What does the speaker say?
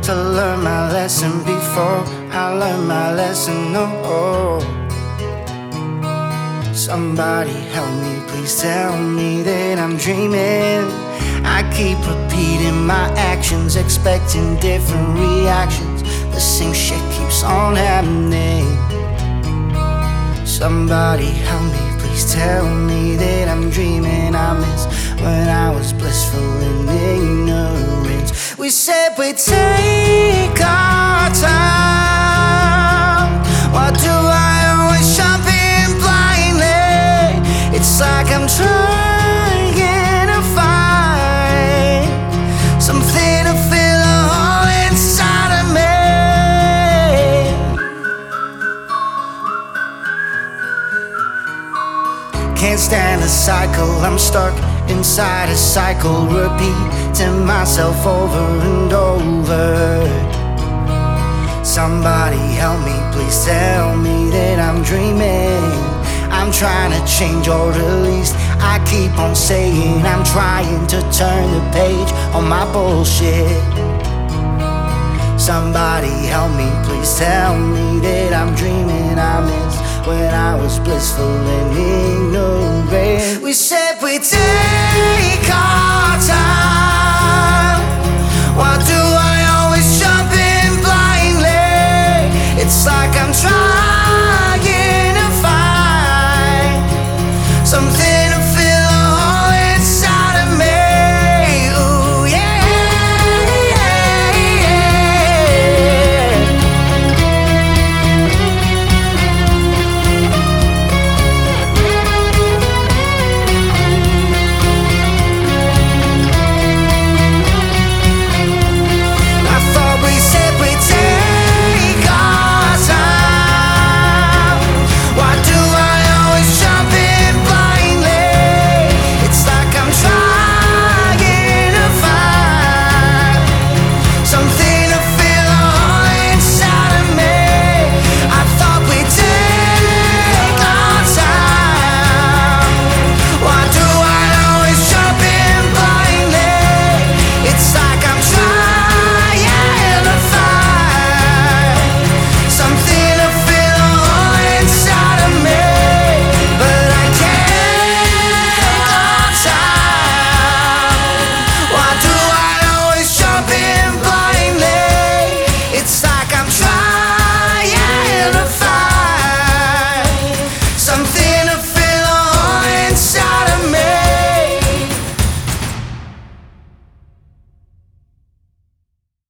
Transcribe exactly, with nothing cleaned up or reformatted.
to learn my lesson before I learn my lesson. Oh, somebody help me, please tell me that I'm dreaming. I keep repeating my actions, expecting different reactions. The same shit keeps on happening. Somebody help me, please tell me that I'm dreaming. I miss when I was blissful in ignorance. We said we'd take our time. Why do I always jump in blindly? It's like I'm trying to find something to fill a hole inside of me. Can't stand the cycle, I'm stuck inside a cycle, repeating myself over and over. Somebody help me, please tell me that I'm dreaming. I'm trying to change, or at least I keep on saying I'm trying to turn the page on my bullshit. Somebody help me, please tell me that I'm dreaming. I miss when I was blissful and ignorant. We said we'd take our time. Why do I always jump in blindly? It's like I'm trying to find something